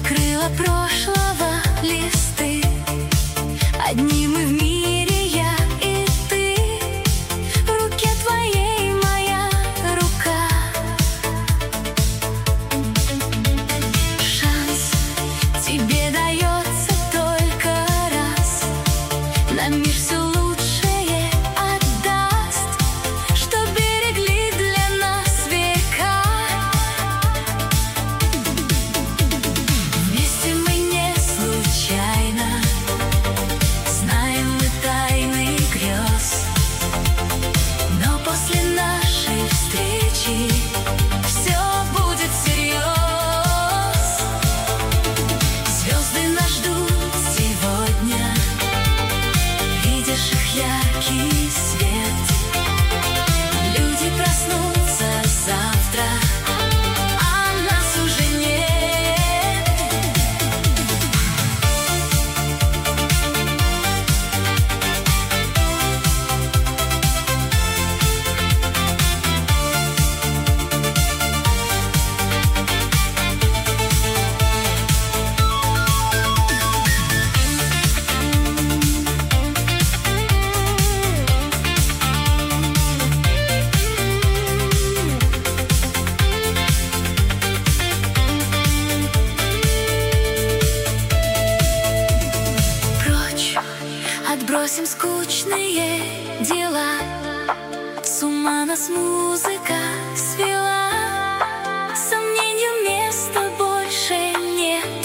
Покрыла прошлого листы. Одни мы в мире, я и ты. В руке твоей моя рука. Шанс тебе дается только раз. На мир все лучшее отдаст, что берегли для нас века. Вместе мы не случайно, знаем мы тайны грез. Но после нашей встречи все будет всерьез. Звезды нас ждут сегодня, видишь их яркий свет. Люди проснутся завтра, а нас уже нет. Прочь отбросим скучные дела. С ума нас музыка свела. Сомнению места больше нет.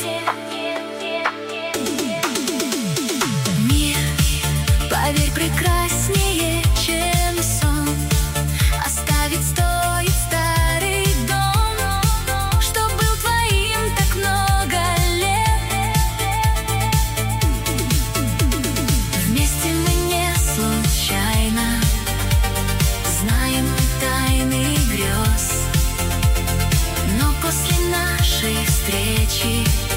Мир, поверь, прекраснее, чем сон. Оставить стоит старый дом, что был твоим так много лет. Вместе мы не случайно, знаем тайны грез. Но после нашей встречи